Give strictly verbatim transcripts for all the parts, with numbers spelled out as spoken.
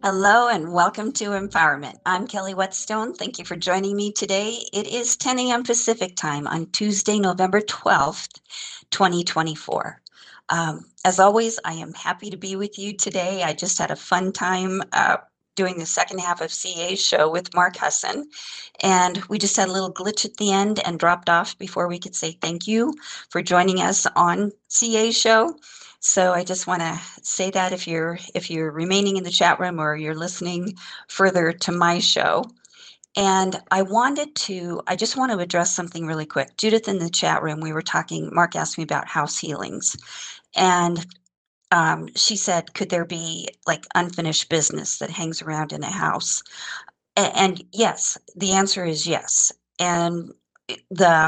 Hello and welcome to Empowerment. I'm Kelly Whetstone. Thank you for joining me today. It is ten a m Pacific time on Tuesday, November twelfth, twenty twenty-four. Um, as always, I am happy to be with you today. I just had a fun time uh, doing the second half of C A's show with Mark Husson, and we just had a little glitch at the end and dropped off before we could say thank you for joining us on C A's show. So I just want to say that if you're if you're remaining in the chat room or you're listening further to my show. And I wanted to, I just want to address something really quick. Judith, in the chat room, we were talking, Mark asked me about house healings. And um, she said, could there be like unfinished business that hangs around in a house? A- and yes, the answer is yes. And the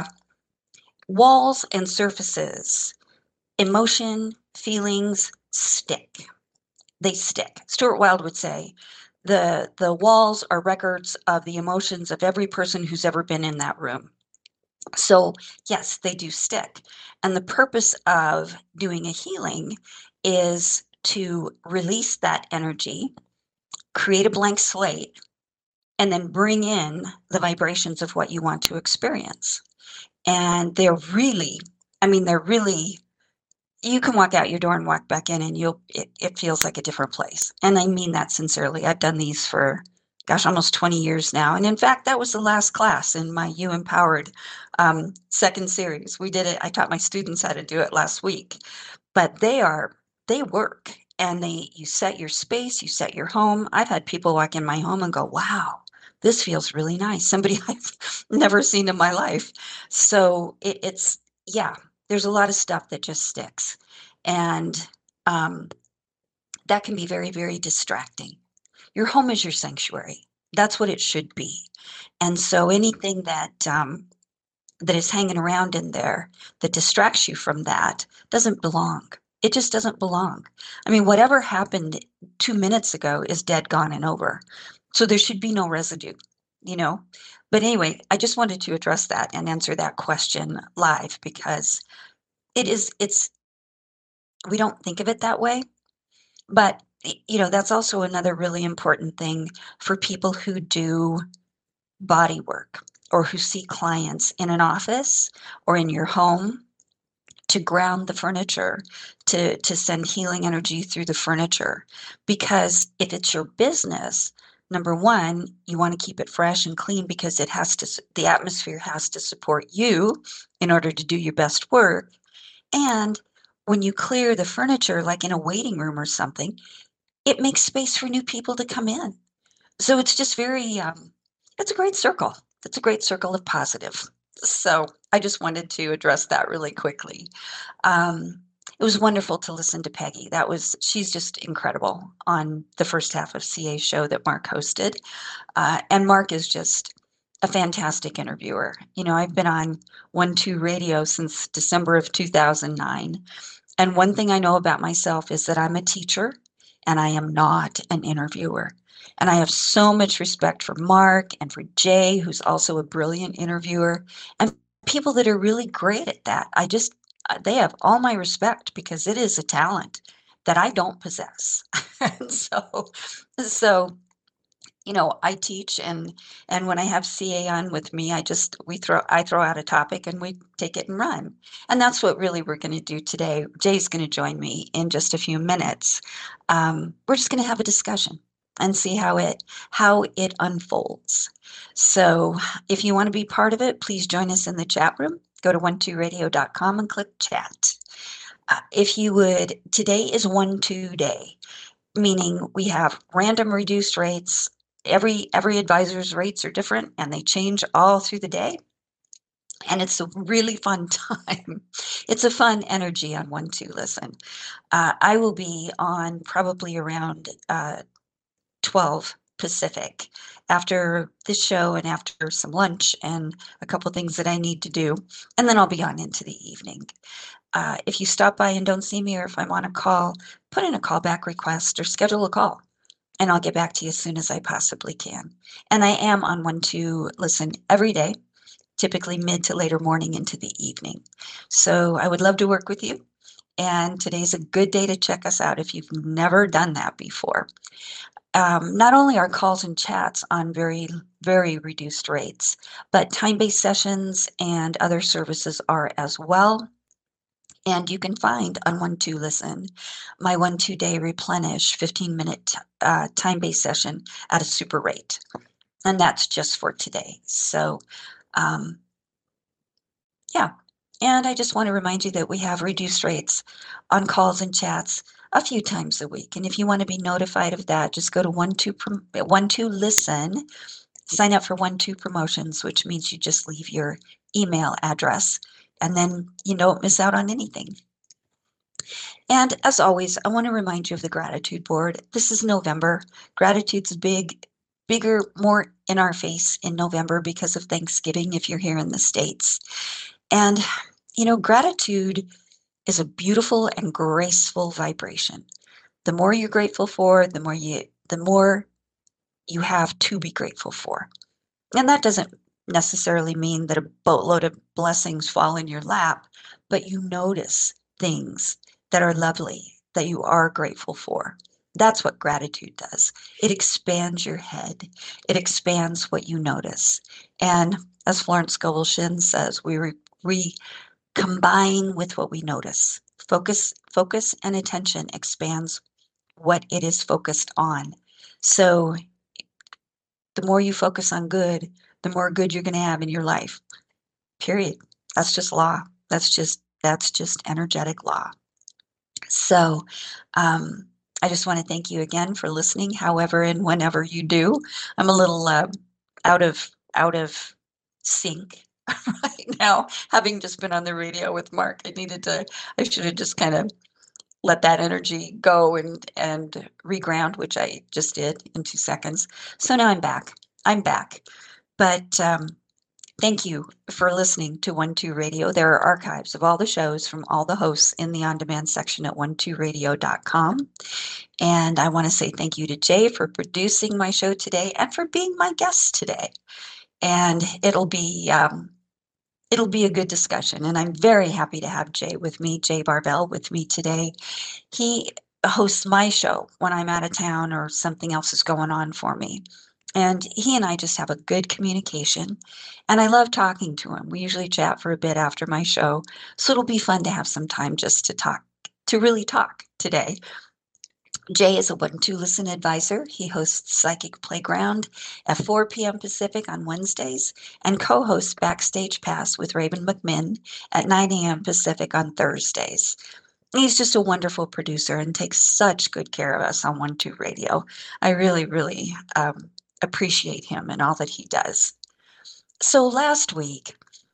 walls and surfaces, emotion, feelings stick. They stick. Stuart Wilde would say, the the walls are records of the emotions of every person who's ever been in that room. So yes, they do stick. And the purpose of doing a healing is to release that energy, create a blank slate, and then bring in the vibrations of what you want to experience. And they're really, I mean, they're really, you can walk out your door and walk back in and you'll it, it feels like a different place. And I mean that sincerely. I've done these for gosh, almost twenty years now. And in fact, that was the last class in my You Empowered um, second series. We did it. I taught my students how to do it last week. But they are they work, and they you set your space, you set your home. I've had people walk in my home and go, wow, this feels really nice. Somebody I've never seen in my life. So it, it's yeah, there's a lot of stuff that just sticks. And um, that can be very, very distracting. Your home is your sanctuary. That's what it should be. And so anything that um, that is hanging around in there that distracts you from that doesn't belong. It just doesn't belong. I mean, whatever happened two minutes ago is dead, gone, and over. So there should be no residue, you know? But anyway, I just wanted to address that and answer that question live because it is, it's, we don't think of it that way. But, you know, that's also another really important thing for people who do body work or who see clients in an office or in your home, to ground the furniture, to to send healing energy through the furniture. Because if it's your business, number one, you want to keep it fresh and clean because it has to, the atmosphere has to support you in order to do your best work. And when you clear the furniture, like in a waiting room or something, it makes space for new people to come in. So it's just very, um, it's a great circle. It's a great circle of positive. So I just wanted to address that really quickly. Um, it was wonderful to listen to Peggy. That was, she's just incredible on the first half of C A's show that Mark hosted. Uh, and Mark is just a fantastic interviewer. You know, I've been on One Two Radio since December of two thousand nine. And one thing I know about myself is that I'm a teacher and I am not an interviewer. And I have so much respect for Mark and for Jay, who's also a brilliant interviewer, and people that are really great at that. I just, uh, they have all my respect because it is a talent that I don't possess. And so, so you know, I teach, and and when I have C A on with me, I just we throw I throw out a topic and we take it and run. And that's what really we're going to do today. Jay's going to join me in just a few minutes. Um, we're just going to have a discussion and see how it how it unfolds. So if you want to be part of it, please join us in the chat room. Go to one two radio dot com and click chat. Uh, if you would, today is one two day, meaning we have random reduced rates. Every every advisor's rates are different and they change all through the day. And it's a really fun time. It's a fun energy on One Two Listen. Uh, I will be on probably around uh, twelve Pacific after this show and after some lunch and a couple things that I need to do. And then I'll be on into the evening. Uh, if you stop by and don't see me, or if I'm on a call, put in a callback request or schedule a call, and I'll get back to you as soon as I possibly can. And I am on One Two Listen every day, typically mid to later morning into the evening. So I would love to work with you. And today's a good day to check us out if you've never done that before. Um, not only are calls and chats on very, very reduced rates, but time-based sessions and other services are as well. And you can find on one two Listen my one two day replenish fifteen minute uh, time-based session at a super rate. And that's just for today. So um, yeah. And I just want to remind you that we have reduced rates on calls and chats a few times a week. And if you want to be notified of that, just go to one two, one two Listen, sign up for one two Promotions, which means you just leave your email address and then you don't miss out on anything. And as always, I want to remind you of the gratitude board. This is November. Gratitude's big, bigger, more in our face in November because of Thanksgiving if you're here in the States. And, you know, gratitude is a beautiful and graceful vibration. The more you're grateful for, the more you, the more you have to be grateful for. And that doesn't necessarily mean that a boatload of blessings fall in your lap, but you notice things that are lovely, that you are grateful for. That's what gratitude does. It expands your head. It expands what you notice. And as Florence Scovel Shinn says, we re, re combine with what we notice. Focus, focus and attention expands what it is focused on. So the more you focus on good, the more good you're going to have in your life. Period. That's just law. That's just that's just energetic law. So um, I just want to thank you again for listening, however and whenever you do. I'm a little uh, out of out of sync right now, having just been on the radio with Mark. I needed to, I should have just kind of let that energy go and and reground, which I just did in two seconds. So now I'm back. I'm back. But um, thank you for listening to one two Radio. There are archives of all the shows from all the hosts in the on-demand section at one two radio dot com. And I want to say thank you to Jay for producing my show today and for being my guest today. And it'll be um, it'll be a good discussion. And I'm very happy to have Jay with me, Jay Barbell with me today. He hosts my show when I'm out of town or something else is going on for me. And he and I just have a good communication. And I love talking to him. We usually chat for a bit after my show. So it'll be fun to have some time just to talk, to really talk today. Jay is a one two Listen advisor. He hosts Psychic Playground at four p.m. Pacific on Wednesdays and co-hosts Backstage Pass with Raven McMinn at nine a.m. Pacific on Thursdays. He's just a wonderful producer and takes such good care of us on one two Radio. I really, really um, appreciate him and all that he does. So last week,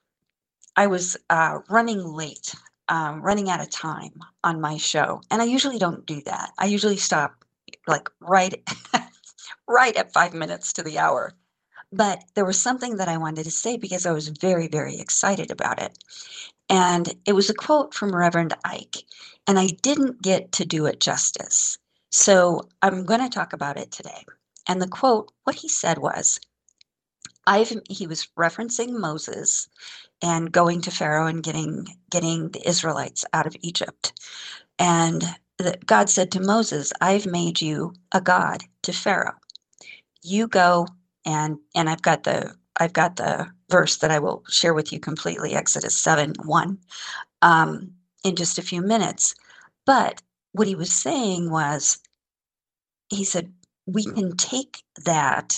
I was uh, running late, um, running out of time on my show. And I usually don't do that. I usually stop like right, right at five minutes to the hour. But there was something that I wanted to say because I was very, very excited about it. And it was a quote from Reverend Ike, and I didn't get to do it justice. So I'm going to talk about it today. And the quote, what he said was, I've, he was referencing Moses and going to Pharaoh and getting getting the Israelites out of Egypt. And the, God said to Moses, I've made you a god to Pharaoh. You go and and I've got the I've got the verse that I will share with you completely, Exodus seven one, um, in just a few minutes. But what he was saying was, he said, we can take that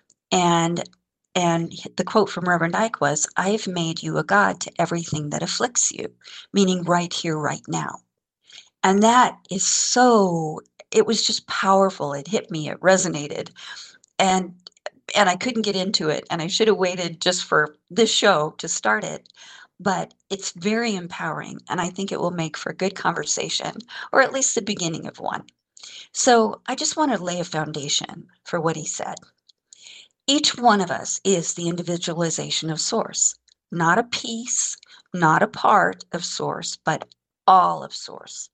and and the quote from Reverend Ike was, I've made you a god to everything that afflicts you, meaning right here, right now. And that is so, it was just powerful. It hit me, it resonated. And and I couldn't get into it, and I should have waited just for this show to start it. But it's very empowering, and I think it will make for a good conversation, or at least the beginning of one. So I just want to lay a foundation for what he said. Each one of us is the individualization of Source, not a piece, not a part of Source, but all of Source.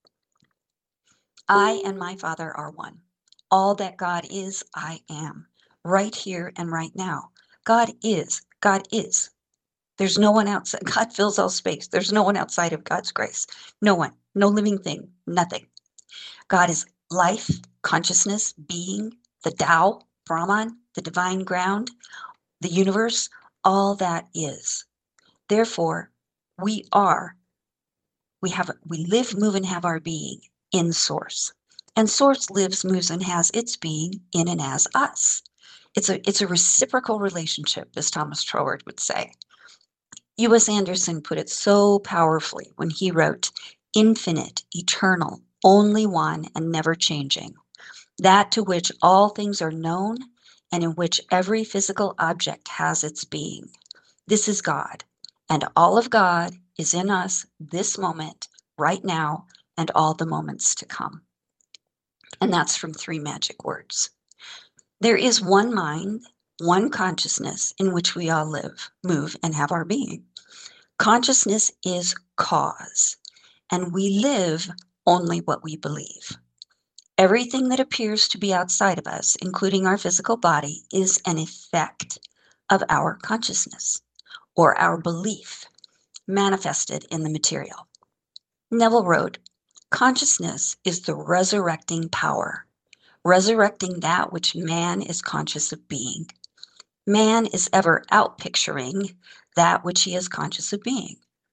I and my Father are one. All that God is, I am, right here and right now. God is, God is. There's no one outside. God fills all space. There's no one outside of God's grace. No one, no living thing, nothing. God is life, consciousness, being, the Tao, Brahman, the divine ground, the universe, all that is. Therefore, we are, we have, we live, move, and have our being in Source. And Source lives, moves, and has its being in and as us. It's a, it's a reciprocal relationship, as Thomas Troward would say. U S Anderson put it so powerfully when he wrote, infinite, eternal, only one, and never changing, that to which all things are known and in which every physical object has its being. This is God, and all of God is in us this moment, right now, and all the moments to come. And that's from Three Magic Words. There is one mind, one consciousness in which we all live, move, and have our being. Consciousness is cause, and we live only what we believe. Everything that appears to be outside of us, including our physical body, is an effect of our consciousness or our belief manifested in the material. Neville wrote, consciousness is the resurrecting power, resurrecting that which man is conscious of being. Man is ever outpicturing that which he is conscious of being.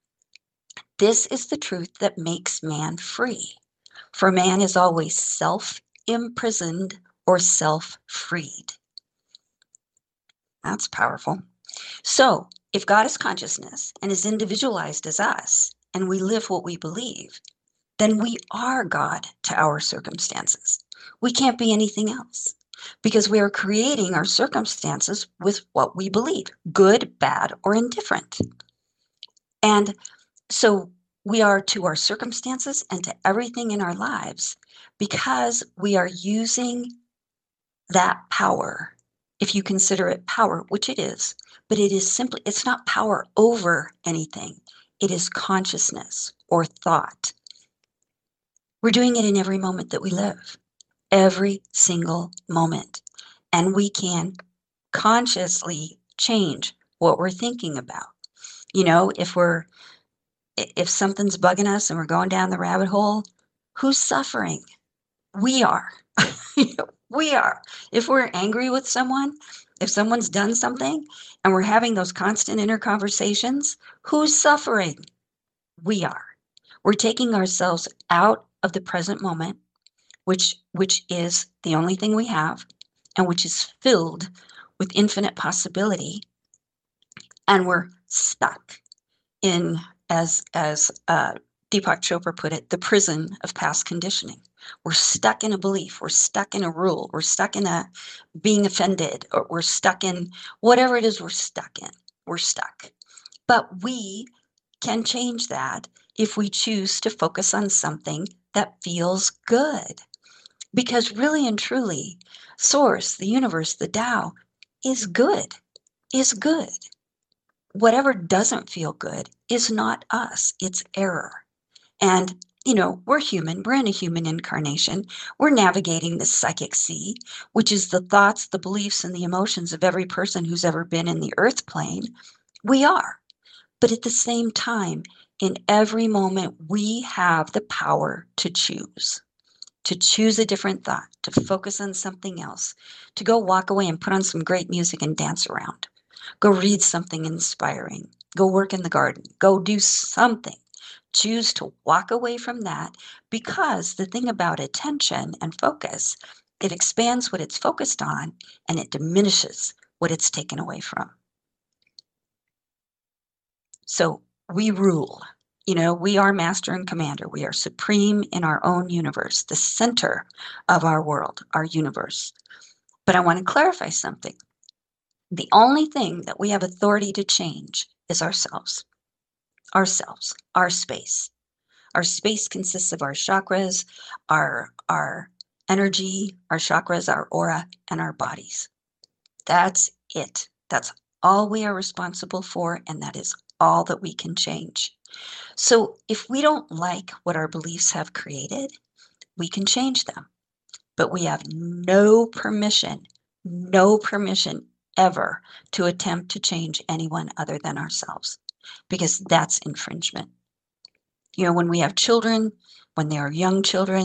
This is the truth that makes man free, for man is always self-imprisoned or self-freed. That's powerful. So, if God is consciousness and is individualized as us, and we live what we believe, then we are God to our circumstances. We can't be anything else because we are creating our circumstances with what we believe, good, bad, or indifferent. And so we are to our circumstances and to everything in our lives because we are using that power, if you consider it power, which it is, but it is simply, it's not power over anything. It is consciousness or thought. We're doing it in every moment that we live, every single moment. And we can consciously change what we're thinking about. You know, if we're, if something's bugging us and we're going down the rabbit hole, who's suffering? We are. We are. If we're angry with someone, if someone's done something and we're having those constant inner conversations, who's suffering? We are. We're taking ourselves out of the present moment, which which is the only thing we have, and which is filled with infinite possibility, and we're stuck in, as as uh, Deepak Chopra put it, the prison of past conditioning. We're stuck in a belief, we're stuck in a rule, we're stuck in a being offended, or we're stuck in whatever it is we're stuck in. We're stuck. But we can change that if we choose to focus on something that feels good. Because really and truly, Source, the universe, the Tao, is good, is good. Whatever doesn't feel good is not us, it's error. And, you know, we're human, we're in a human incarnation, we're navigating the psychic sea, which is the thoughts, the beliefs, and the emotions of every person who's ever been in the earth plane. We are. But at the same time, in every moment, we have the power to choose, to choose a different thought, to focus on something else, to go walk away and put on some great music and dance around. Go read something inspiring. Go work in the garden. Go do something. Choose to walk away from that, because the thing about attention and focus, it expands what it's focused on and it diminishes what it's taken away from. So we rule. You know, we are master and commander. We are supreme in our own universe, the center of our world, our universe. But I want to clarify something. The only thing that we have authority to change is ourselves. Ourselves, our space. Our space consists of our chakras, our, our energy, our chakras, our aura, and our bodies. That's it. That's all we are responsible for, and that is all that we can change. So if we don't like what our beliefs have created, we can change them. But we have no permission, no permission ever to attempt to change anyone other than ourselves, because that's infringement. You know, when we have children, when they are young children,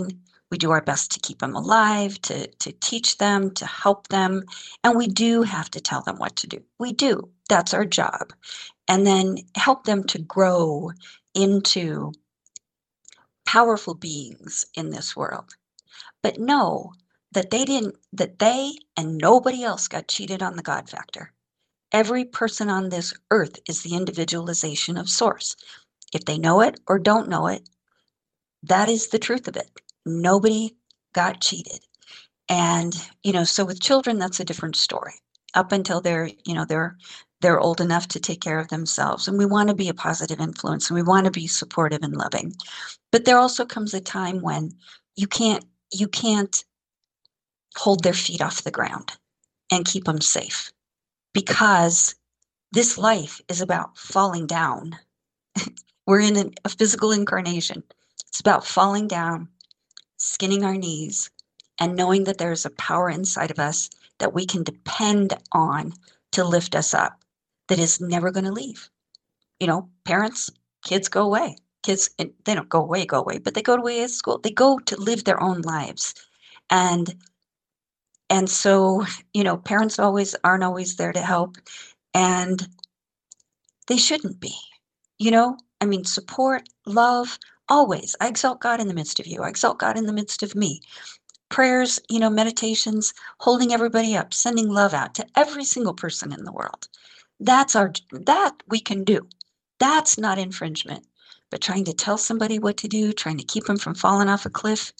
We do our best to keep them alive, to, to teach them, to help them. And we do have to tell them what to do. We do. That's our job. And then help them to grow into powerful beings in this world. But know that they didn't, that they and nobody else got cheated on the God factor. Every person on this earth is the individualization of source. If they know it or don't know it, that is the truth of it. Nobody got cheated. And, you know, so with children, that's a different story. Up until they're, you know, they're they're old enough to take care of themselves. And we want to be a positive influence and we want to be supportive and loving. But there also comes a time when you can't you can't hold their feet off the ground and keep them safe, because this life is about falling down. We're in an, a physical incarnation. It's about falling down, skinning our knees, and knowing that there's a power inside of us that we can depend on to lift us up, that is never going to leave. You know, parents, kids go away. Kids, they don't go away, go away, but they go away at school. They go to live their own lives. And and so, you know, parents always aren't always there to help, and they shouldn't be. You know, I mean, support, love, always. I exalt God in the midst of you. I exalt God in the midst of me. Prayers, you know, meditations, holding everybody up, sending love out to every single person in the world. That's our, that we can do. That's not infringement. But trying to tell somebody what to do, trying to keep them from falling off a cliff,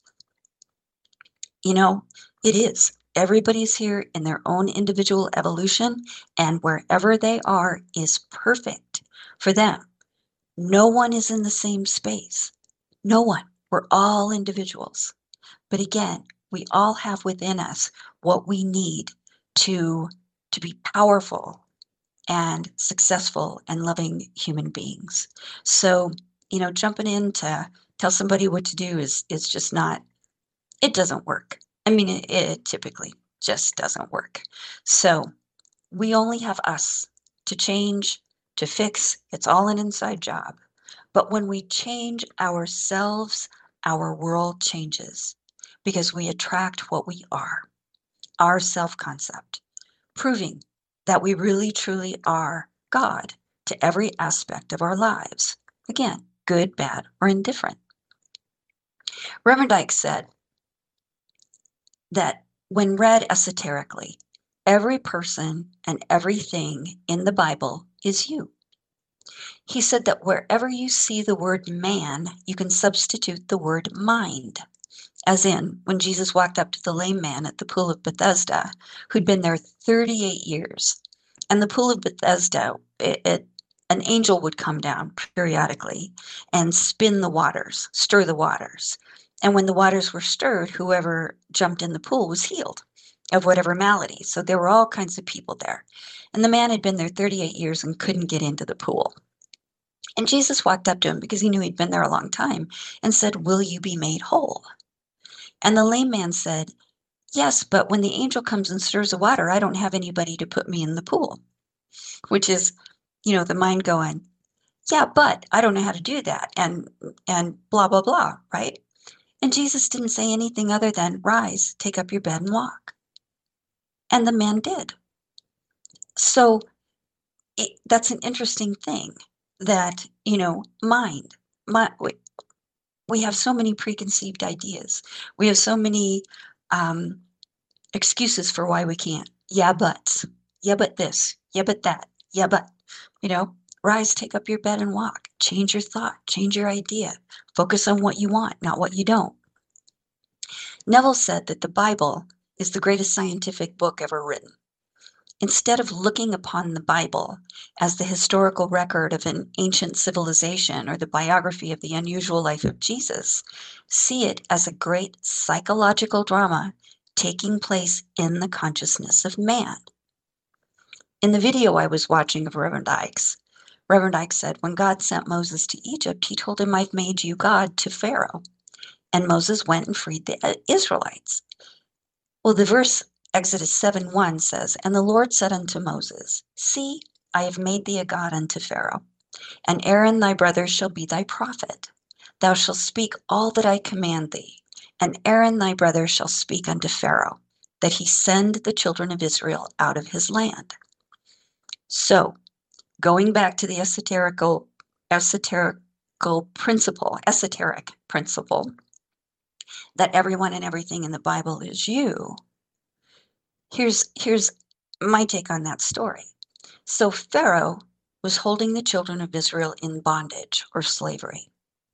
you know, it is. Everybody's here in their own individual evolution, and wherever they are is perfect for them. No one is in the same space. No one. We're all individuals. But again, we all have within us what we need to, to be powerful and successful and loving human beings. So, you know, jumping in to tell somebody what to do is, is just not, it doesn't work. I mean, it, it typically just doesn't work. So we only have us to change, to fix. It's all an inside job. But when we change ourselves, our world changes, because we attract what we are, our self-concept, proving that we really truly are God to every aspect of our lives. Again, good, bad, or indifferent. Reverend Ike said that when read esoterically, every person and everything in the Bible is you. He said that wherever you see the word man, you can substitute the word mind. As in, when Jesus walked up to the lame man at the pool of Bethesda, who'd been there thirty-eight years. And the pool of Bethesda, it, it, an angel would come down periodically and spin the waters, stir the waters. And when the waters were stirred, whoever jumped in the pool was healed of whatever malady. So there were all kinds of people there. And the man had been there thirty-eight years and couldn't get into the pool. And Jesus walked up to him, because he knew he'd been there a long time, and said, "Will you be made whole?" And the lame man said, "Yes, but when the angel comes and stirs the water, I don't have anybody to put me in the pool." Which is, you know, the mind going, yeah, but I don't know how to do that, and and blah, blah, blah, right? And Jesus didn't say anything other than, "Rise, take up your bed and walk." And the man did. So it, that's an interesting thing, that, you know, mind, my, we, we have so many preconceived ideas. We have so many um, excuses for why we can't. Yeah, but, yeah, but this, yeah, but that, yeah, but, you know, rise, take up your bed and walk. Change your thought, change your idea. Focus on what you want, not what you don't. Neville said that the Bible is the greatest scientific book ever written. Instead of looking upon the Bible as the historical record of an ancient civilization or the biography of the unusual life of Jesus, see it as a great psychological drama taking place in the consciousness of man. In the video I was watching of Reverend Ike's, Reverend Ike said, when God sent Moses to Egypt, he told him, "I've made you God," to Pharaoh. And Moses went and freed the Israelites. Well, the verse Exodus seven one says, "And the Lord said unto Moses, See, I have made thee a god unto Pharaoh, and Aaron thy brother shall be thy prophet. Thou shalt speak all that I command thee, And Aaron thy brother shall speak unto Pharaoh, that he send the children of Israel out of his land. So, going back to the esoterical, esoterical principle, esoteric principle, that everyone and everything in the Bible is you, here's, here's my take on that story. So Pharaoh was holding the children of Israel in bondage or slavery.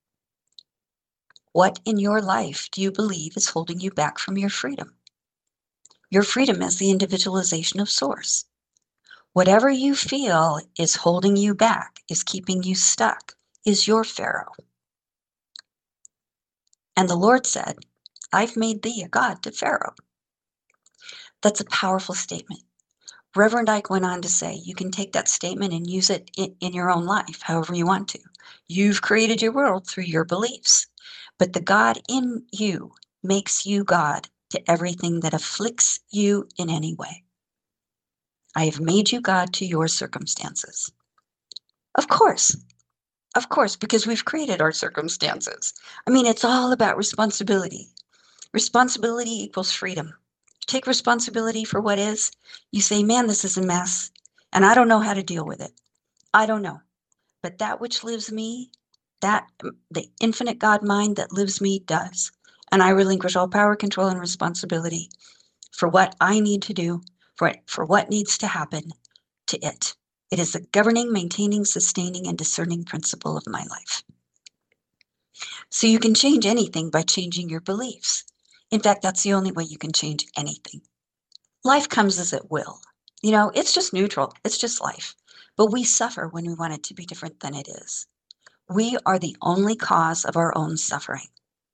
What in your life do you believe is holding you back from your freedom? Your freedom is the individualization of source. Whatever you feel is holding you back, is keeping you stuck, is your Pharaoh. And the Lord said, I've made thee a god to Pharaoh. That's a powerful statement. Reverend Ike went on to say, you can take that statement and use it in, in your own life, however you want to. You've created your world through your beliefs, but the God in you makes you God to everything that afflicts you in any way. I have made you God to your circumstances. Of course, of course, because we've created our circumstances. I mean, it's all about responsibility. Responsibility equals freedom. Take responsibility for what is. You say, man, this is a mess, and I don't know how to deal with it. I don't know. But that which lives me, that the infinite God mind that lives me does. And I relinquish all power, control, and responsibility for what I need to do, for, it, for what needs to happen to it. It is the governing, maintaining, sustaining, and discerning principle of my life. So you can change anything by changing your beliefs. In fact, that's the only way you can change anything. Life comes as it will. You know, it's just neutral. It's just life. But we suffer when we want it to be different than it is. We are the only cause of our own suffering.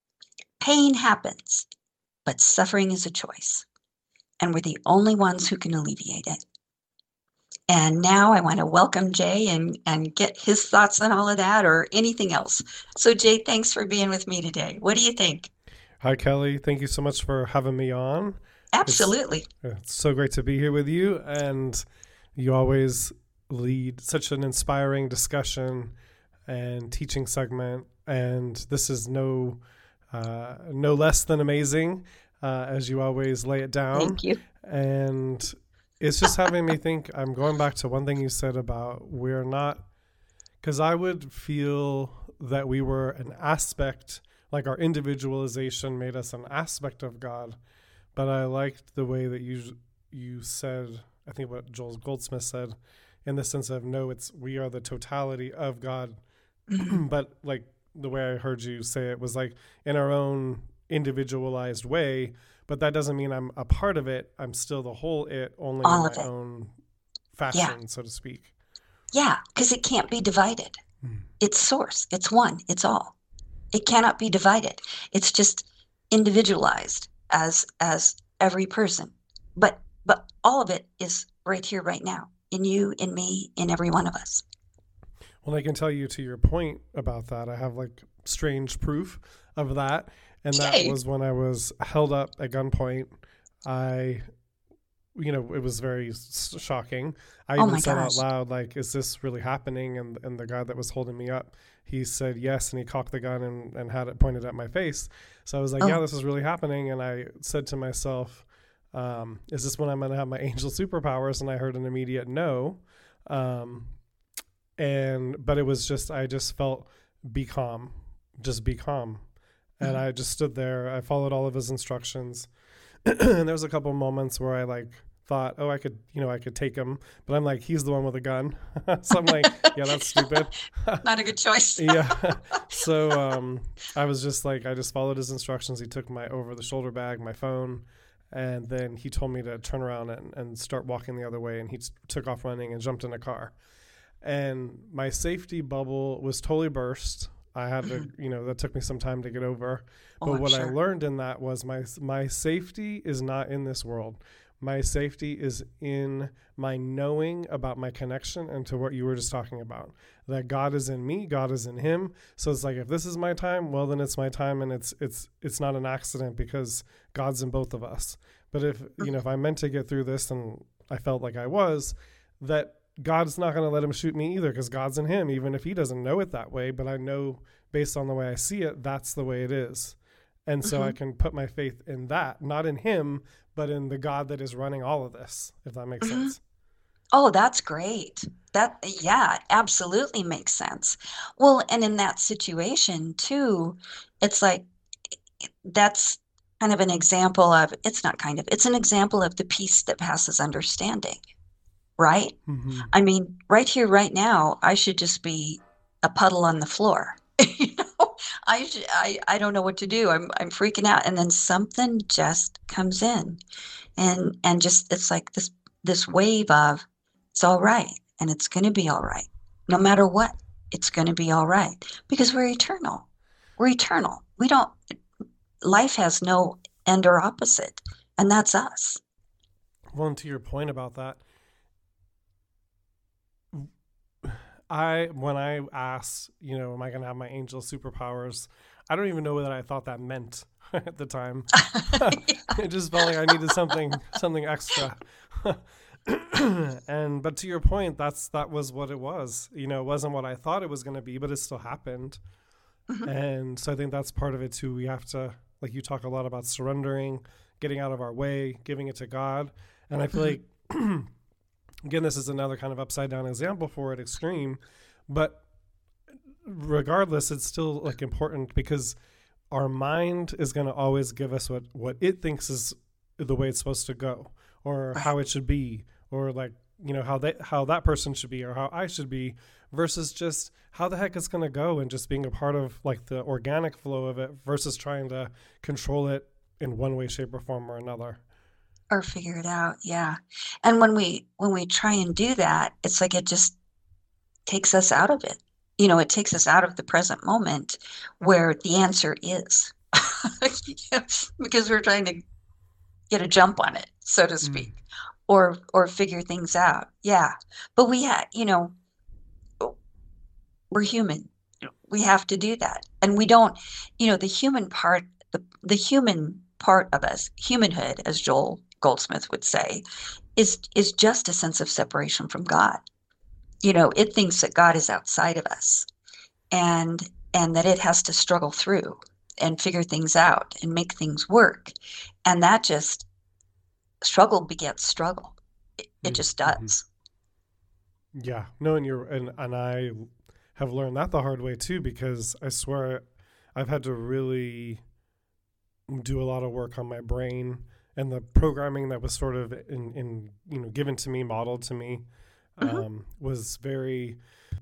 Pain happens, but suffering is a choice. And we're the only ones who can alleviate it. And now I want to welcome Jay and, and get his thoughts on all of that or anything else. So Jay, thanks for being with me today. What do you think? Hi, Kelly. Thank you so much for having me on. Absolutely. It's, it's so great to be here with you. And you always lead such an inspiring discussion and teaching segment. And this is no uh, no less than amazing, uh, as you always lay it down. Thank you. And it's just having me think, I'm going back to one thing you said about we're not, because I would feel that we were an aspect, like our individualization made us an aspect of God. But I liked the way that you you said, I think what Joel Goldsmith said, in the sense of, no, it's we are the totality of God. Mm-hmm. But like the way I heard you say it was like in our own individualized way. But that doesn't mean I'm a part of it. I'm still the whole it, only All in my it. own fashion, yeah. So to speak. Yeah, because it can't be divided. Mm. It's source. It's one. It's all. It cannot be divided. It's just individualized as as every person. But but all of it is right here, right now, in you, in me, in every one of us. Well, I can tell you, to your point about that, I have like strange proof of that. And that Yay. was when I was held up at gunpoint. I, you know, it was very shocking. I oh even said gosh. out loud, like, is this really happening? And and the guy that was holding me up, he said yes. And he cocked the gun and, and had it pointed at my face. So I was like, oh. yeah, this is really happening. And I said to myself, um, is this when I'm going to have my angel superpowers? And I heard an immediate no. Um, and, but it was just, I just felt be calm, just be calm. And I just stood there. I followed all of his instructions. And there was a couple of moments where I like thought, oh, I could, you know, I could take him. But I'm like, he's the one with a gun. So I'm like, yeah, that's stupid. Not a good choice. Yeah. So um, I was just like, I just followed his instructions. He took my over the shoulder bag, my phone. And then he told me to turn around and, and start walking the other way. And he t- took off running and jumped in a car. And my safety bubble was totally burst. I had to, you know, that took me some time to get over. But oh, what sure. I learned in that was my my safety is not in this world. My safety is in my knowing about my connection and to what you were just talking about. That God is in me, God is in him. So it's like, if this is my time, well, then it's my time, and it's it's it's not an accident because God's in both of us. But if, you know, if I'm meant to get through this, and I felt like I was, that God's not going to let him shoot me either, because God's in him, even if he doesn't know it that way. But I know based on the way I see it, that's the way it is. And so I Mhm. can put my faith in that, not in him, but in the God that is running all of this, if that makes Mhm. sense. Oh, that's great. That, yeah, absolutely makes sense. Well, and in that situation too, it's like that's kind of an example of, it's not kind of, it's an example of the peace that passes understanding, right? Hmm. I mean, right here, right now, I should just be a puddle on the floor. You know, I should, I, I don't know what to do. I'm, I'm freaking out. And then something just comes in and, and just, it's like this, this wave of, it's all right. And it's going to be all right. No matter what, it's going to be all right because we're eternal. We're eternal. We don't, life has no end or opposite. And that's us. Well, and to your point about that, I when I asked, you know, am I going to have my angel superpowers? I don't even know what I thought that meant at the time. It just felt like I needed something something extra. And but to your point, that's that was what it was. You know, it wasn't what I thought it was going to be, but it still happened. Mhm, And so I think that's part of it too. We have to, like you talk a lot about surrendering, getting out of our way, giving it to God. And I feel mhm, like again, this is another kind of upside down example for it, extreme. But regardless, it's still like important because our mind is going to always give us what what it thinks is the way it's supposed to go, or right. how it should be, or like, you know, how they how that person should be or how I should be, versus just how the heck it's going to go, and just being a part of like the organic flow of it versus trying to control it in one way, shape, or form or another. Or figure it out, yeah. And when we when we try and do that, it's like it just takes us out of it. You know, it takes us out of the present moment where the answer is. Yeah, because we're trying to get a jump on it, so to Mm. speak, or or figure things out. Yeah. But we have, you know, we're human. We have to do that. And we don't, you know, the human part, the the human part of us, humanhood, as Joel Goldsmith would say, is is just a sense of separation from God. You know, it thinks that God is outside of us and and that it has to struggle through and figure things out and make things work. And that just struggle begets struggle. It, it just Mm-hmm. does. Yeah, no, and you're and and I have learned that the hard way too, because I swear I've had to really do a lot of work on my brain, and the programming that was sort of in, in you know given to me, modeled to me, Hmm. um, was very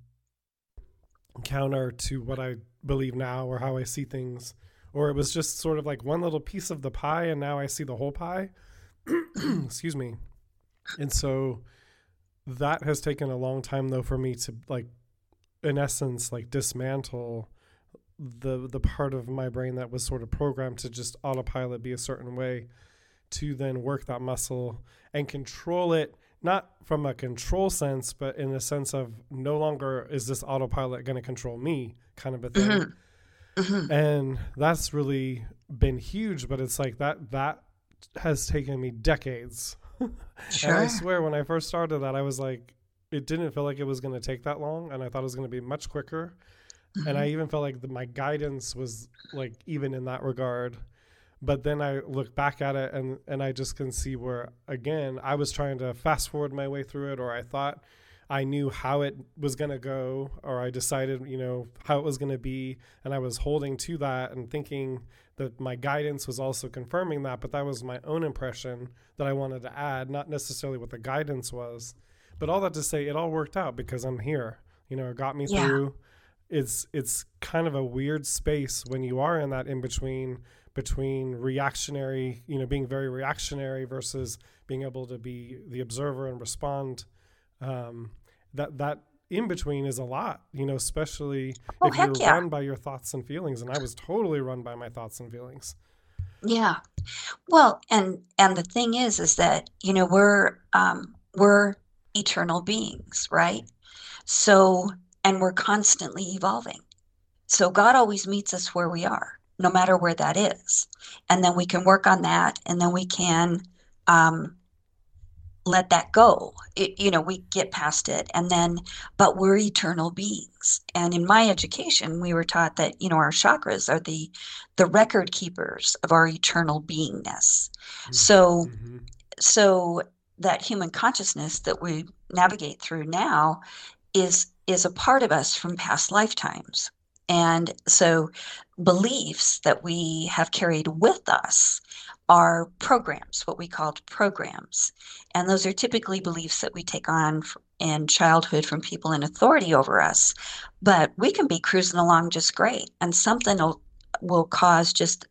counter to what I believe now or how I see things, or it was just sort of like one little piece of the pie, and now I see the whole pie. Hmm. Excuse me. And so that has taken a long time though for me to, like, in essence, like dismantle the the part of my brain that was sort of programmed to just autopilot be a certain way, to then work that muscle and control it, not from a control sense, but in the sense of no longer is this autopilot going to control me, kind of a thing. Hmm. Hmm. And that's really been huge, but it's like that that has taken me decades. And I Sure. swear when I first started that, I was like, it didn't feel like it was going to take that long, and I thought it was going to be much quicker. And I Hmm. even felt like the, my guidance was like even in that regard. But then I look back at it, and and I just can see where, again, I was trying to fast forward my way through it, or I thought I knew how it was going to go, or I decided, you know, how it was going to be, and I was holding to that and thinking that my guidance was also confirming that, but that was my own impression that I wanted to add, not necessarily what the guidance was. But all that to say, it all worked out because I'm here. You know, it got me Yeah. through. It's it's kind of a weird space when you are in that in between between reactionary, you know, being very reactionary versus being able to be the observer and respond. Um, that that in between is a lot, you know, especially Oh, if you're heck yeah. run by your thoughts and feelings. And I was totally run by my thoughts and feelings. Yeah. Well, and and the thing is, is that, you know, we're um we're eternal beings, right? So, and we're constantly evolving. So God always meets us where we are, no matter where that is. And then we can work on that, and then we can um let that go. It, you know, we get past it and then, but we're eternal beings. And in my education, we were taught that, you know, our chakras are the the record keepers of our eternal beingness. So, Mm-hmm. so that human consciousness that we navigate through now is is a part of us from past lifetimes. And so beliefs that we have carried with us are programs, what we called programs. And those are typically beliefs that we take on in childhood from people in authority over us. But we can be cruising along just great, and something will, will cause just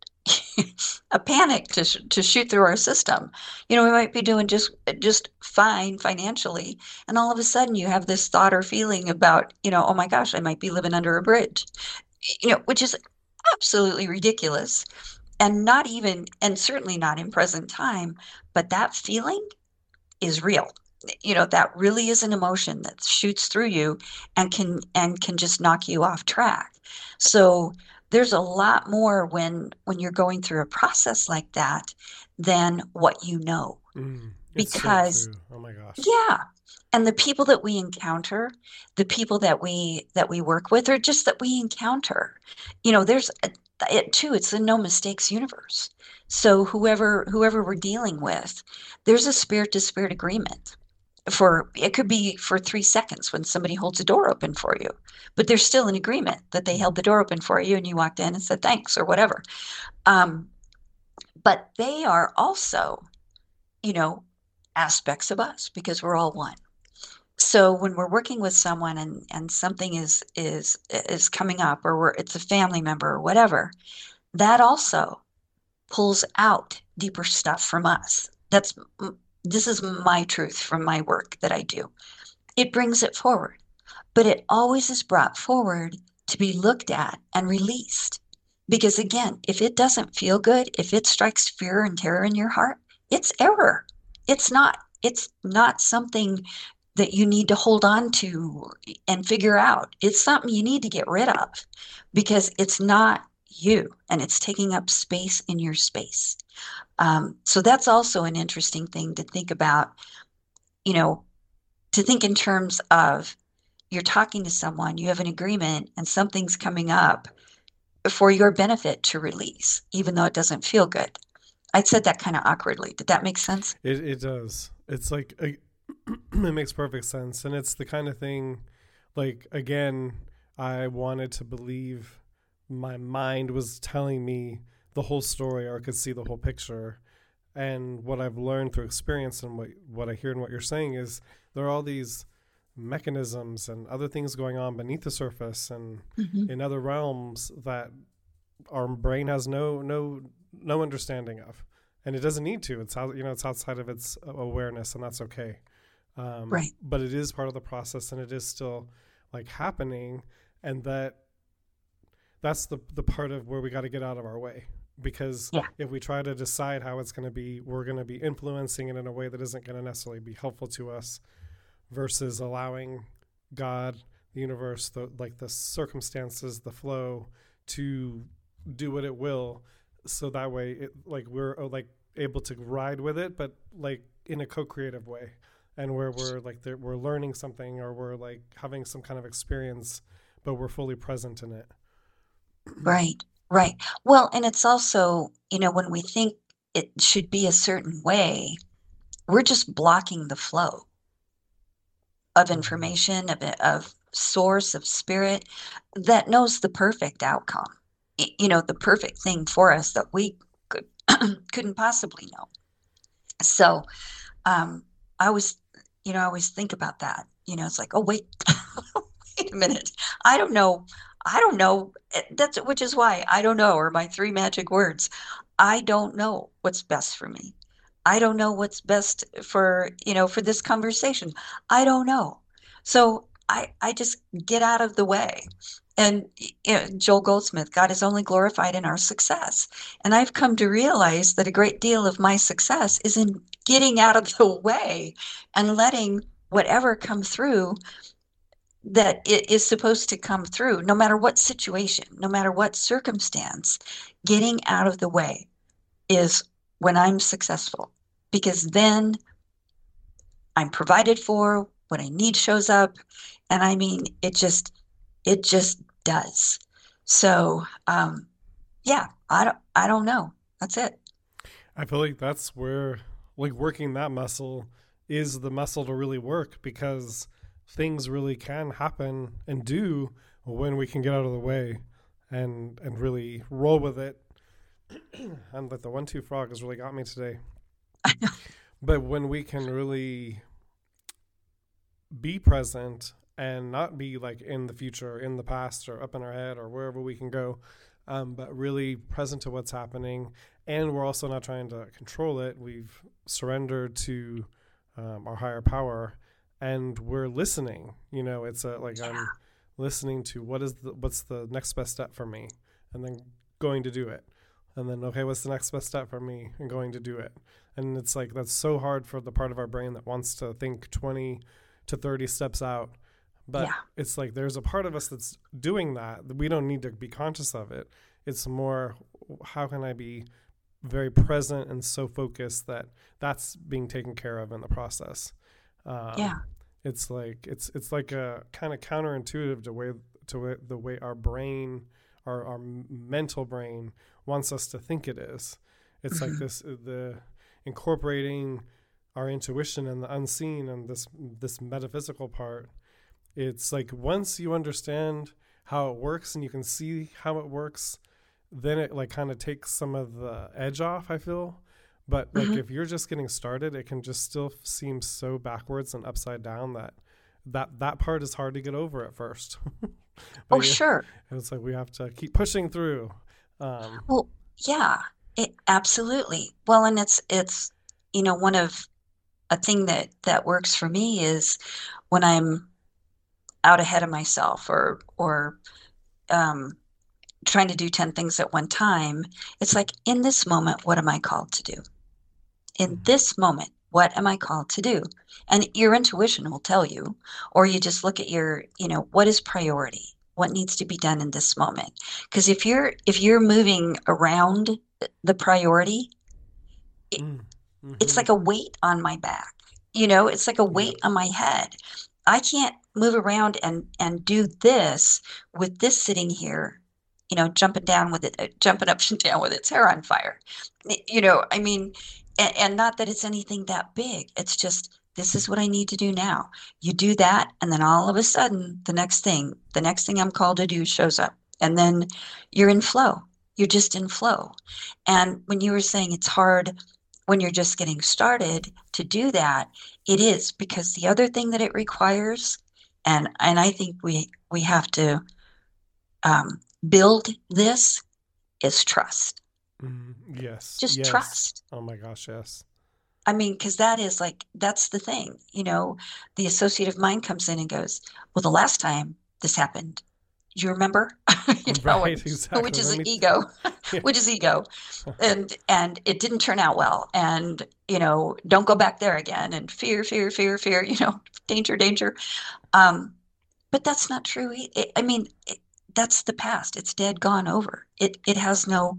a panic to, sh- to shoot through our system. You know, we might be doing just just fine financially, and all of a sudden you have this thought or feeling about, you know, oh my gosh, I might be living under a bridge, you know, which is absolutely ridiculous and not even, and certainly not in present time, but that feeling is real. You know, that really is an emotion that shoots through you and can and can just knock you off track. So there's a lot more when when you're going through a process like that than what you know. Mm, it's so Because true. Oh my gosh. yeah, and the people that we encounter, the people that we that we work with, or just that we encounter, you know, there's a, it too. It's a no mistakes universe. So whoever whoever we're dealing with, there's a spirit to spirit agreement. For it could be for three seconds when somebody holds a door open for you, but there's still an agreement that they held the door open for you and you walked in and said thanks or whatever. Um, but they are also, you know, aspects of us because we're all one. So when we're working with someone and and something is is is coming up, or we're, it's a family member or whatever, that also pulls out deeper stuff from us. That's this is my truth from my work that I do. It brings it forward, but it always is brought forward to be looked at and released. Because again, if it doesn't feel good, if it strikes fear and terror in your heart, it's error. It's not it's not something that you need to hold on to and figure out. It's something you need to get rid of because it's not you and it's taking up space in your space. Um, so that's also an interesting thing to think about, you know, to think in terms of you're talking to someone, you have an agreement, and something's coming up for your benefit to release, even though it doesn't feel good. I said that kind of awkwardly. Did that make sense? It it does. It's like a, it makes perfect sense, and it's the kind of thing. Like again, I wanted to believe my mind was telling me the whole story, or I could see the whole picture. And what I've learned through experience and what what I hear and what you're saying is there are all these mechanisms and other things going on beneath the surface and Mm-hmm. in other realms that our brain has no no no understanding of, and it doesn't need to. It's out, you know, it's outside of its awareness, and that's okay. Um, Right. but it is part of the process, and it is still like happening, and that that's the the part of where we got to get out of our way, because Yeah. if we try to decide how it's going to be, we're going to be influencing it in a way that isn't going to necessarily be helpful to us, versus allowing God, the universe, the like the circumstances, the flow to do what it will, so that way it like we're uh, like able to ride with it, but like in a co-creative way, and where we're like we're learning something, or we're like having some kind of experience, but we're fully present in it. Right. Right. Well, and it's also, you know, when we think it should be a certain way, we're just blocking the flow of Mm-hmm. information, of, of source, of spirit that knows the perfect outcome, y- you know, the perfect thing for us that we could, couldn't possibly know. So um, I always, you know, I always think about that. You know, it's like, oh, wait, wait a minute. I don't know. I don't know. Eh, That's which is why I don't know are my three magic words. I don't know what's best for me. I don't know what's best for, you know, for this conversation. I don't know. So I I just get out of the way. And you know, Joel Goldsmith, God is only glorified in our success. And I've come to realize that a great deal of my success is in getting out of the way and letting whatever come through that it is supposed to come through, no matter what situation, no matter what circumstance, getting out of the way is when I'm successful. Because then I'm provided for, what I need shows up. And I mean, it just, it just does. So, um, yeah, I don't, I don't know. That's it. I feel like that's where like working that muscle is the muscle to really work, because things really can happen and do when we can get out of the way and and really roll with it. And like the one two frog has really got me today. But when we can really be present and not be like in the future, in the past, or up in our head, or wherever we can go, um, but really present to what's happening. And we're also not trying to control it. We've surrendered to um, our higher power, and we're listening. You know, it's a, like Yeah. I'm listening to what is the what's the next best step for me, and then going to do it. And then, okay, what's the next best step for me, and going to do it. And it's like that's so hard for the part of our brain that wants to think twenty to thirty steps out. But Yeah. it's like there's a part of us that's doing that. We don't need to be conscious of it. It's more, how can I be very present and so focused that that's being taken care of in the process. Um, Yeah. it's like it's it's like a kind of counterintuitive to way to the way our brain, our our mental brain wants us to think it is. It's like Mhm. this the incorporating our intuition and the unseen and this this metaphysical part. It's like once you understand how it works and you can see how it works, then it like kind of takes some of the edge off, I feel. But like Mhm. if you're just getting started, it can just still seem so backwards and upside down that that that part is hard to get over at first. But Oh, yeah, sure. it's like we have to keep pushing through. Um, Well, yeah, it absolutely. Well, and it's it's you know, one of a thing that that works for me is when I'm out ahead of myself or or um trying to do ten things at one time. It's like in this moment, what am I called to do? In mhm, this moment, what am I called to do? And your intuition will tell you, or you just look at your, you know, what is priority? What needs to be done in this moment? Because if you're if you're moving around the priority, it, mm, it's mhm, like a weight on my back. You know, it's like a yeah, weight on my head. I can't move around and and do this with this sitting here, you know, jumping down with it, uh, jumping up and down with its hair on fire. Y- You know, I mean, and, and not that it's anything that big. It's just this is what I need to do now. You do that, and then all of a sudden, the next thing, the next thing I'm called to do shows up, and then you're in flow. You're just in flow. And when you were saying it's hard when you're just getting started to do that, it is because the other thing that it requires, and and I think we we have to um, build this is trust. mm, yes, Just yes. trust. Oh my gosh, yes. I mean, because that is like that's the thing, you know. The associative mind comes in and goes, "Well, the last time this happened, do you remember?" You know, Right, and which exactly. is Let me. Th- ego, yeah. which is ego, and and it didn't turn out well, and you know, don't go back there again, and fear, fear, fear, fear, you know, danger, danger. Um, but that's not true. e- It, I mean, it, that's the past. It's dead, gone, over. It it has no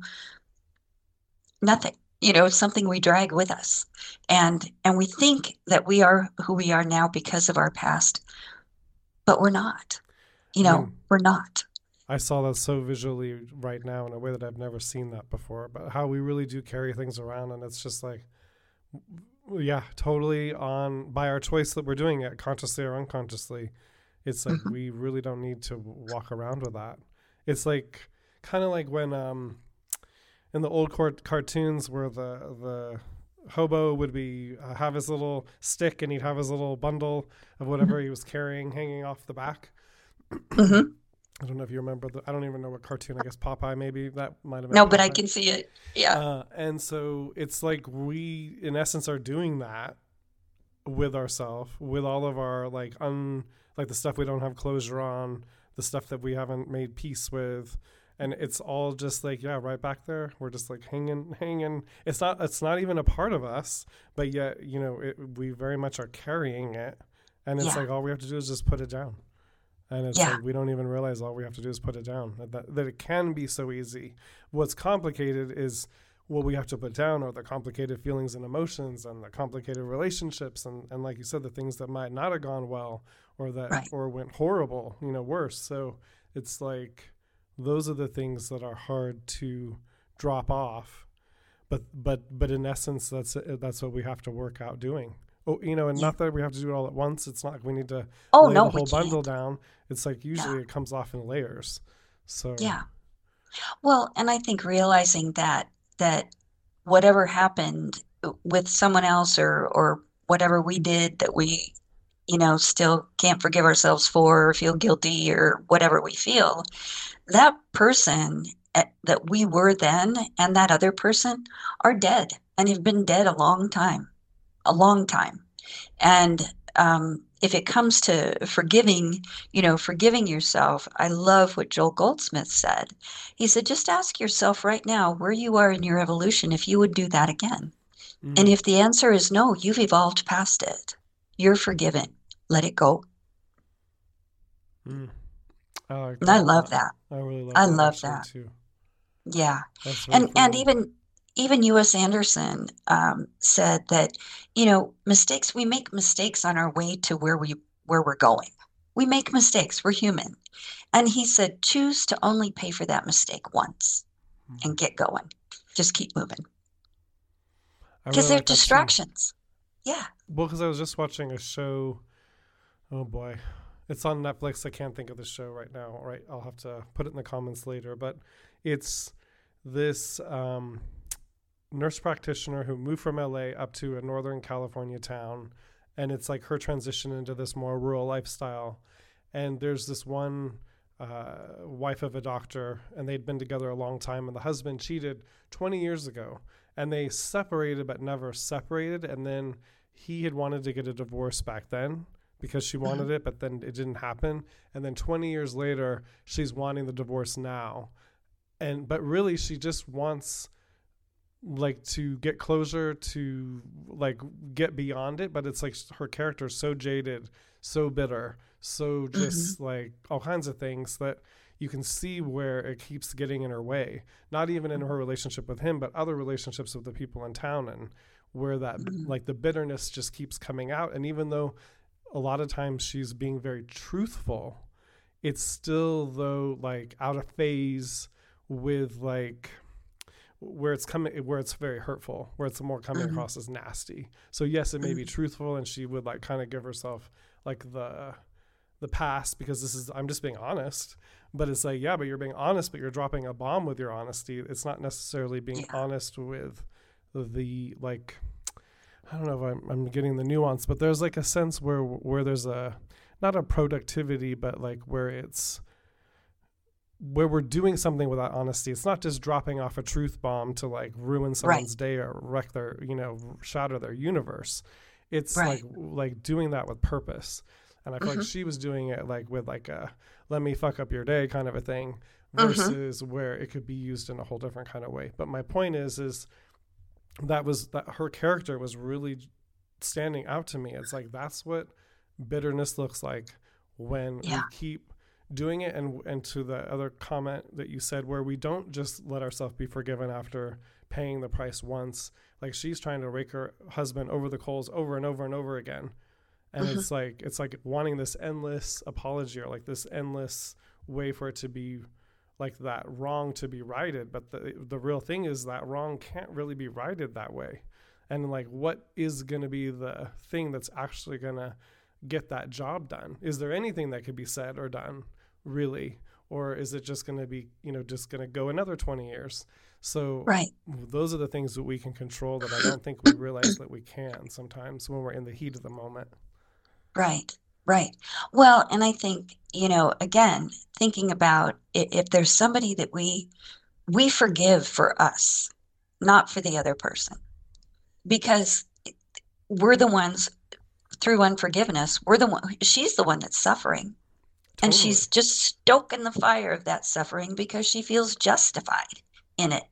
nothing. You know, it's something we drag with us, and and we think that we are who we are now because of our past, but we're not. You I know, mean, we're not. I saw that so visually right now in a way that I've never seen that before. But how we really do carry things around, and it's just like, yeah, totally on by our choice that we're doing it, consciously or unconsciously. It's like Mhm. we really don't need to walk around with that. It's like kind of like when um in the old court cartoons where the the hobo would be uh, have his little stick and he'd have his little bundle of whatever Mhm. he was carrying hanging off the back. Mhm. I don't know if you remember the, I don't even know what cartoon. I guess Popeye, maybe that might have been No, but I Popeye. can see it. Yeah. Uh, and so it's like we, in essence, are doing that with ourselves, with all of our like un, like the stuff we don't have closure on, the stuff that we haven't made peace with, and it's all just like yeah, right back there. We're just like hanging, hanging. It's not, it's not even a part of us, but yet you know, it, we very much are carrying it, and it's Yeah. like all we have to do is just put it down. And it's Yeah. like we don't even realize all we have to do is put it down. That, that, that it can be so easy. What's complicated is what we have to put down are the complicated feelings and emotions and the complicated relationships and, and like you said, the things that might not have gone well or that Right. or went horrible, you know, worse. So it's like those are the things that are hard to drop off. But but but in essence, that's that's what we have to work out doing. Oh, you know, and Yeah. not that we have to do it all at once. It's not like we need to Oh, lay no, the we whole bundle can't. down. It's like Yeah. usually it comes off in layers. So Yeah. Well, and I think realizing that that whatever happened with someone else or or whatever we did that we, you know, still can't forgive ourselves for or feel guilty or whatever we feel, that person eh, that we were then and that other person are dead and have been dead a long time, a long time. And um, if it comes to forgiving, you know, forgiving yourself, I love what Joel Goldsmith said. He said, just ask yourself right now where you are in your evolution if you would do that again. And mm, if the answer is no, you've evolved past it. You're forgiven. Let it go. mm, I like And I that a love lot. that. I really like I that love actually that. too. Yeah. That's very And and freeing. even even U S. Anderson um, said that, you know, mistakes, we make mistakes on our way to where we where we're going. We make mistakes. We're human. And he said, choose to only pay for that mistake once Mm. and get going. Just keep moving. I Because really they're like that too. distractions. Yeah. Well, because I was just watching a show. Oh boy, it's on Netflix. I can't think of the show right now. Right, I'll have to put it in the comments later. But it's this um, nurse practitioner who moved from L A up to a Northern California town, and it's like her transition into this more rural lifestyle. And there's this one uh, wife of a doctor, and they'd been together a long time, and the husband cheated twenty years ago, and they separated but never separated. And then he had wanted to get a divorce back then because she Mhm. wanted it, but then it didn't happen. And then twenty years later, she's wanting the divorce now. And but really she just wants like to get closure, to like get beyond it, but it's like her character is so jaded, so bitter, so Mhm. just like all kinds of things that you can see where it keeps getting in her way, not even in her relationship with him but other relationships with the people in town, and where that Mhm. like the bitterness just keeps coming out. And even though a lot of times she's being very truthful, it's still though like out of phase with like where it's coming, where it's very hurtful, where it's more coming Mhm. across as nasty. So yes, it may be Mhm. truthful, and she would like kind of give herself like the the pass because this is, I'm just being honest. But it's like, yeah, but you're being honest, but you're dropping a bomb with your honesty. It's not necessarily being Yeah. honest with the like, I don't know if I'm, I'm getting the nuance, but there's like a sense where where there's a not a productivity, but like where it's where we're doing something without honesty. It's not just dropping off a truth bomb to like ruin Right. someone's day or wreck their, you know, shatter their universe. It's like Right. like doing that with purpose. And I feel like Mhm. she was doing it like with like a let me fuck up your day kind of a thing Mhm. versus where it could be used in a whole different kind of way. But my point is is that was that her character was really standing out to me. It's like that's what bitterness looks like when we Yeah. keep doing it. And and to the other comment that you said, where we don't just let ourselves be forgiven after paying the price once. Like she's trying to rake her husband over the coals over and over and over again. And Mhm. it's like it's like wanting this endless apology or like this endless way for it to be like that wrong to be righted. But the the real thing is that wrong can't really be righted that way. And like what is going to be the thing that's actually going to get that job done? Is there anything that could be said or done really? Or is it just going to be, you know, just going to go another twenty years? So Right. those are the things that we can control that I don't think we realize that we can sometimes when we're in the heat of the moment. Right. Right. Well, and I think, you know, again, thinking about i- if there's somebody that we we forgive for us, not for the other person, because we're the ones through unforgiveness, we're the one, she's the one that's suffering. And Totally. she's just stoking the fire of that suffering because she feels justified in it.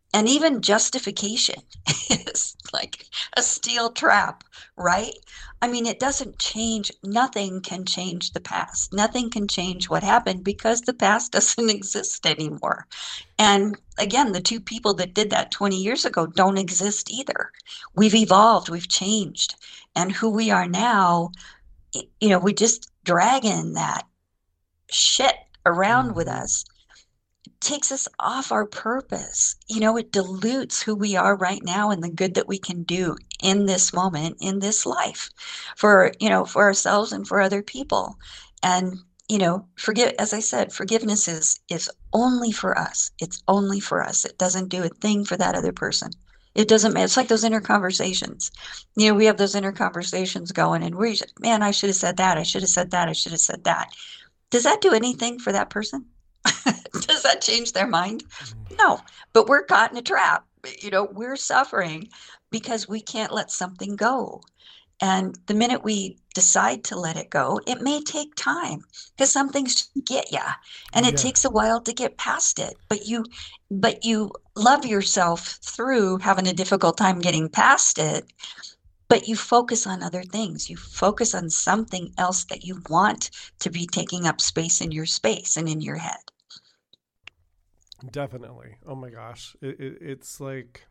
And even justification is like a steel trap, right? I mean, it doesn't change, nothing can change the past. Nothing can change what happened because the past doesn't exist anymore. And again, the two people that did that twenty years ago don't exist either. We've evolved, we've changed. And who we are now, you know, we just dragging that shit around with Hmm. us takes us off our purpose. You know, it dilutes who we are right now and the good that we can do in this moment, in this life, for, you know, for ourselves and for other people. And, you know, forgive, as I said, forgiveness is is only for us. It's only for us. It doesn't do a thing for that other person. It doesn't matter. It's like those inner conversations. You know, we have those inner conversations going and we, man, I should have said that. I should have said that. I should have said that. Does that do anything for that person? Does that change their mind? No, but we're caught in a trap. You know, we're suffering because we can't let something go. And the minute we decide to let it go, it may take time because some things get you and it Yeah, takes a while to get past it. But you, but you love yourself through having a difficult time getting past it, but you focus on other things. You focus on something else that you want to be taking up space in your space and in your head. definitely. Oh my gosh, it, it, it's like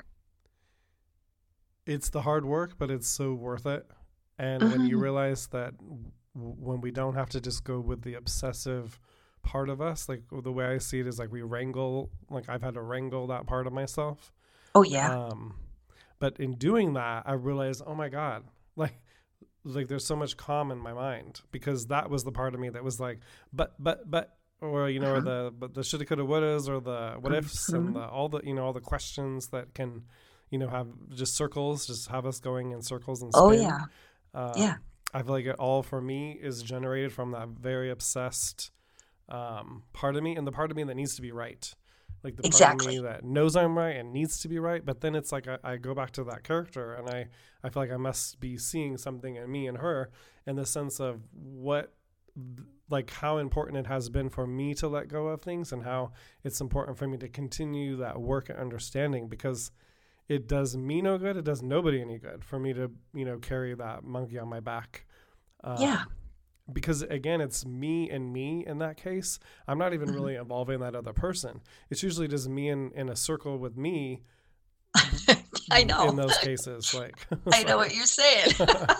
it's the hard work, but it's so worth it. And when you Mhm. realize that w- when we don't have to just go with the obsessive part of us, like the way I see it is like we wrangle, like I've had to wrangle that part of myself. Oh, yeah. Um, but in doing that, I realized, oh my God, like, like there's so much calm in my mind because that was the part of me that was like, but, but, but, or, you know, or Mhm. the, but the shoulda, coulda, wouldas, or the what ifs and the, Mhm. all the, you know, all the questions that can, you know, have just circles, just have us going in circles and Oh, spin. yeah. Yeah, Um, I feel like it all for me is generated from that very obsessed um, part of me, and the part of me that needs to be right. Like the part of me exactly. that knows I'm right and needs to be right, but then it's like I, I go back to that character, and I, I feel like I must be seeing something in me and her in the sense of what, like how important it has been for me to let go of things, and how it's important for me to continue that work and understanding because it does me no good. It does nobody any good for me to, you know, carry that monkey on my back. Yeah. Um, because again, it's me and me in that case. I'm not even Mhm. really involving that other person. It's usually just me in, in a circle with me I in know. those cases. Like, I so, know what you're saying.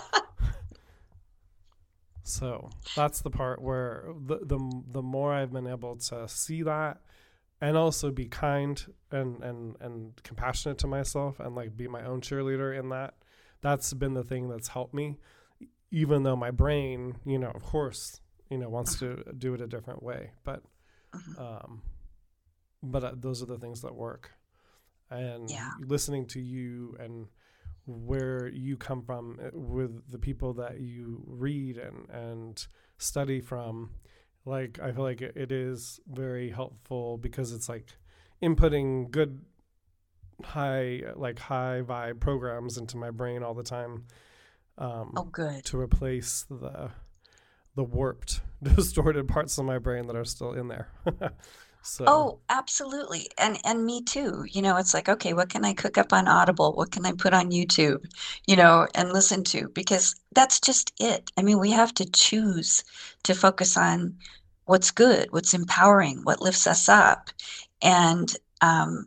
so that's the part where the, the, the more I've been able to see that and also be kind and, and, and compassionate to myself and like be my own cheerleader in that, that's been the thing that's helped me, even though my brain, you know, of course, you know, wants to do it a different way. But, Mhm. um, but uh, those are the things that work. And Yeah. listening to you and where you come from uh, with the people that you read and, and study from, like, I feel like it, it is very helpful because it's like inputting good, high, like high vibe programs into my brain all the time, Oh, um, good. to replace the the warped, distorted parts of my brain that are still in there. So, Oh, absolutely. And and me too. You know, it's like, okay, what can I cook up on Audible? What can I put on YouTube, you know, and listen to? Because that's just it. I mean, we have to choose to focus on what's good, what's empowering, what lifts us up. And um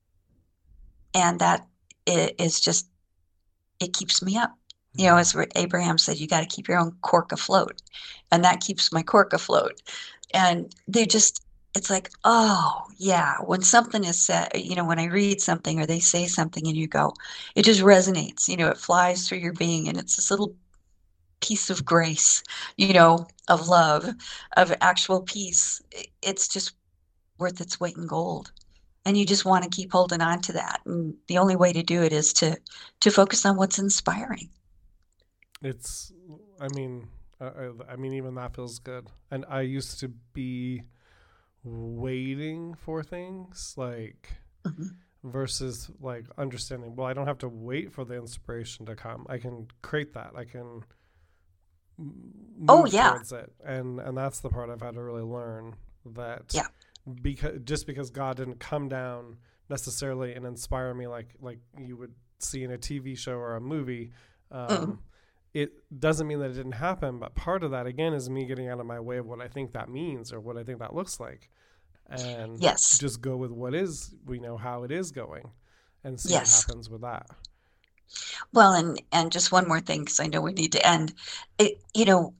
and that i- is just it keeps me up. You know, yeah, as Abraham said, you got to keep your own cork afloat. And that keeps my cork afloat. And they just, it's like, oh, yeah, when something is said, you know, when I read something or they say something and you go, it just resonates, you know, it flies through your being and it's this little piece of grace, you know, of love, of actual peace. It's just worth its weight in gold. And you just want to keep holding on to that. And the only way to do it is to to focus on what's inspiring. it's. I mean, I, I mean, even that feels good. And I used to be waiting for things like Mhm. versus like understanding. Well, I don't have to wait for the inspiration to come. I can create that. I can Oh, move yeah. towards it, and and that's the part I've had to really learn that Yeah. because just because God didn't come down necessarily and inspire me like like you would see in a T V show or a movie. Um, Mm. it doesn't mean that it didn't happen, but part of that again is me getting out of my way of what I think that means or what I think that looks like, and Yes. just go with what is, we know how it is going, and see what Yes. happens with that. Well, and and just one more thing, because I know we need to end. It, you know,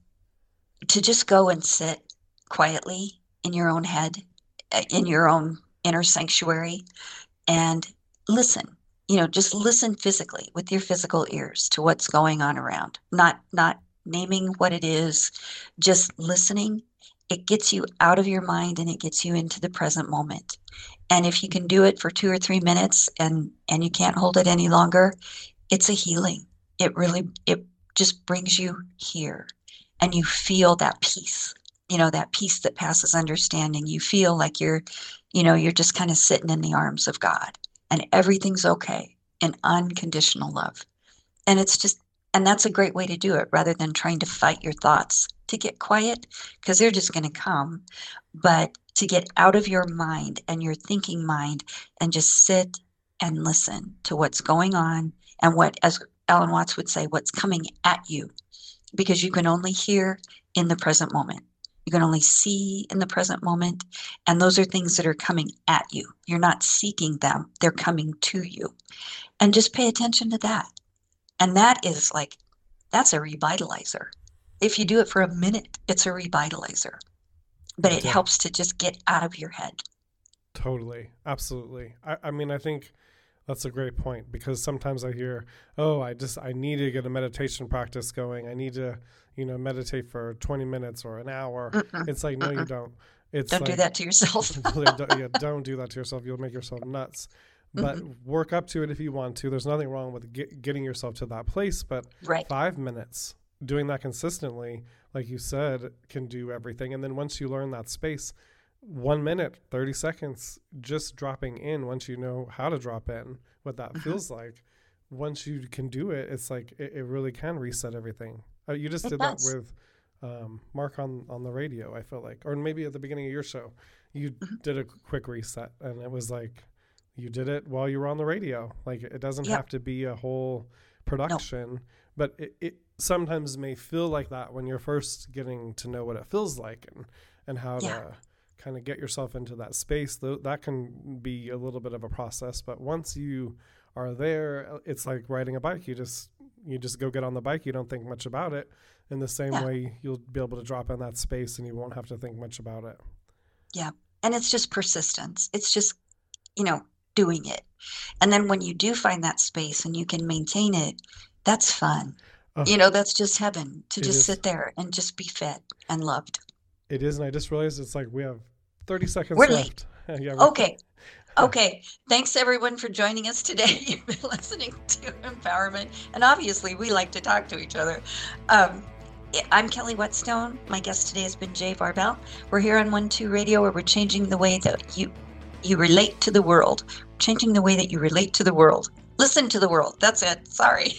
to just go and sit quietly in your own head, uh, in your own inner sanctuary, and listen. You know, just listen physically with your physical ears to what's going on around. Not not naming what it is, just listening. It gets you out of your mind and it gets you into the present moment. And if you can do it for two or three minutes and and you can't hold it any longer, it's a healing. It really it just brings you here and you feel that peace. You know, that peace that passes understanding. You feel like you're, you know, you're just kind of sitting in the arms of God and everything's okay in unconditional love. And it's just, and that's a great way to do it rather than trying to fight your thoughts to get quiet because they're just going to come. But to get out of your mind and your thinking mind and just sit and listen to what's going on and what, as Alan Watts would say, what's coming at you, because you can only hear in the present moment. You can only see in the present moment. And those are things that are coming at you. You're not seeking them. They're coming to you. And just pay attention to that. And that is like, that's a revitalizer. If you do it for a minute, it's a revitalizer. But it Yeah. helps to just get out of your head. Totally. Absolutely. I, I mean, I think that's a great point because sometimes I hear, oh, I just, I need to get a meditation practice going. I need to, you know, meditate for twenty minutes or an hour. Mm-mm, It's like, no, you mm-mm. don't. It's Don't like, do that to yourself. yeah, don't, yeah, don't do that to yourself. You'll make yourself nuts. But Mhm. work up to it if you want to. There's nothing wrong with get, getting yourself to that place. But Right. five minutes, doing that consistently, like you said, can do everything. And then once you learn that space, one minute, thirty seconds, just dropping in once you know how to drop in, what that Mhm. feels like. Once you can do it, it's like it, it really can reset everything. Uh, you just It did does. that with um, Mark on, on the radio, I felt like. Or maybe at the beginning of your show, you Mhm. did a quick reset. And it was like, you did it while you were on the radio. Like it doesn't Yep. have to be a whole production, but it, it sometimes may feel like that when you're first getting to know what it feels like and, and how Yeah. to kind of get yourself into that space. Though that can be a little bit of a process, but once you are there, it's like riding a bike. You just, you just go get on the bike. You don't think much about it. In the same Yeah. way, you'll be able to drop in that space and you won't have to think much about it. Yeah. And it's just persistence. It's just, you know, doing it. And then when you do find that space and you can maintain it, that's fun. Oh, You know, that's just heaven to it just is. sit there and just be fed and loved. It is. And I just realized it's like we have thirty seconds We're late. left. yeah. we're- Okay. Okay. Thanks everyone for joining us today. You've been listening to Empowerment. And obviously we like to talk to each other. Um, I'm Kelly Whetstone. My guest today has been Jay Barbell. We're here on One Two Radio where we're changing the way that you you relate to the world. Changing the way that you relate to the world. Listen to the world. That's it. Sorry.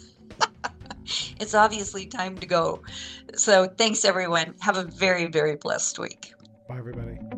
It's obviously time to go. So thanks everyone. Have a very, very blessed week. Bye, everybody.